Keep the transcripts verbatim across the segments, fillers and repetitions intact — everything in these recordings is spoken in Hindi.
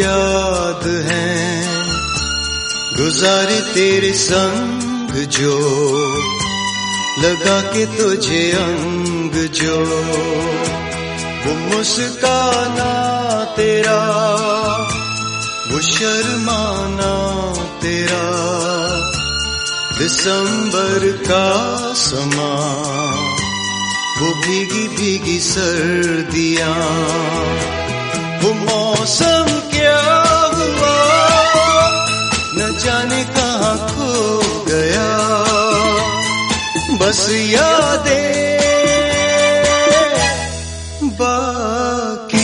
याद हैं, गुजारे तेरे संग जो, लगा के तुझे अंग जो, वो मुस्काना तेरा, वो शर्माना तेरा, दिसंबर का समा, वो भीगी भीगी सर्दियां, वो मौसम क्या हुआ न जाने कहाँ खो गया, बस यादें बाकी।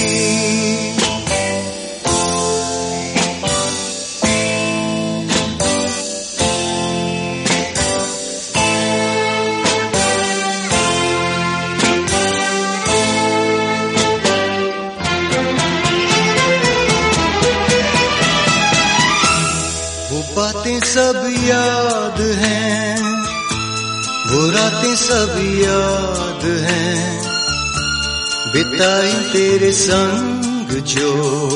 बातें सब याद हैं, वो रातें सब याद हैं, बिताई तेरे संग जो,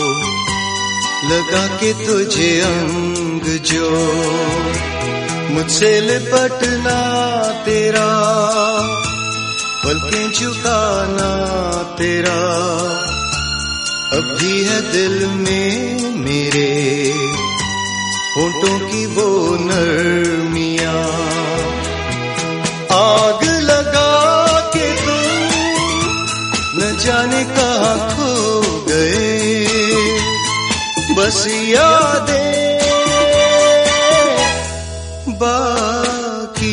लगा के तुझे अंग जो, मुझसे लिपटना तेरा, पलकें झुकाना तेरा, अब भी है दिल में मेरे होठों की वो नरमियां, आग लगा के तुम न जाने कहाँ खो गए, बस यादें बाकी।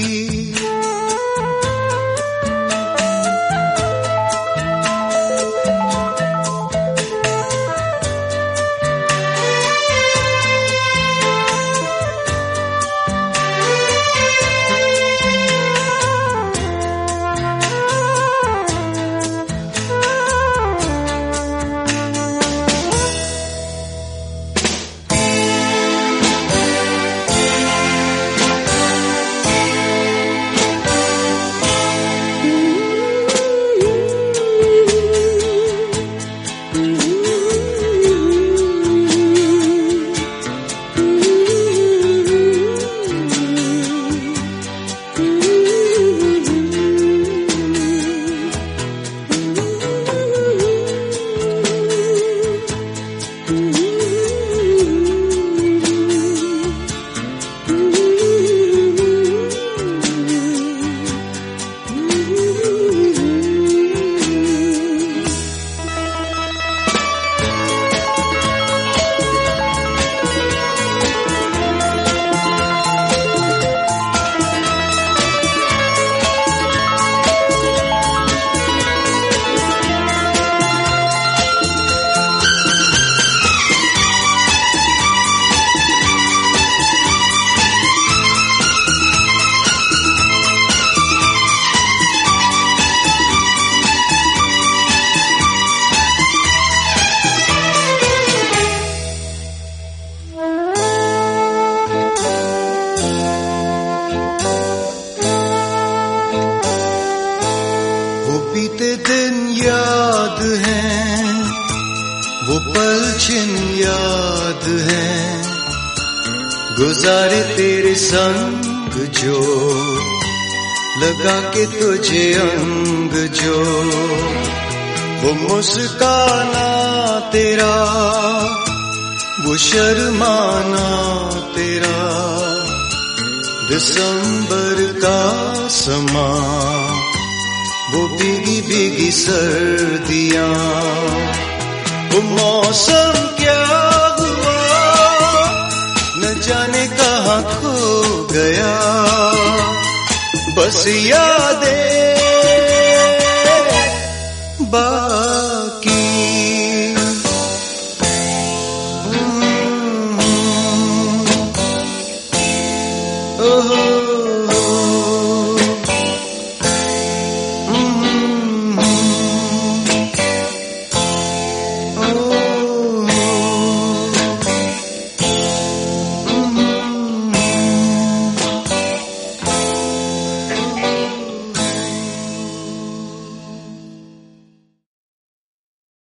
बीते दिन याद हैं, वो पल छिन याद हैं, गुजारे तेरे संग जो, लगा के तुझे अंग जो, वो मुस्काना तेरा, वो शर्माना तेरा, दिसंबर का समा, वो भीगी भीगी सर्दियां, वो मौसम क्या हुआ न जाने कहाँ खो गया, बस यादें बाकी।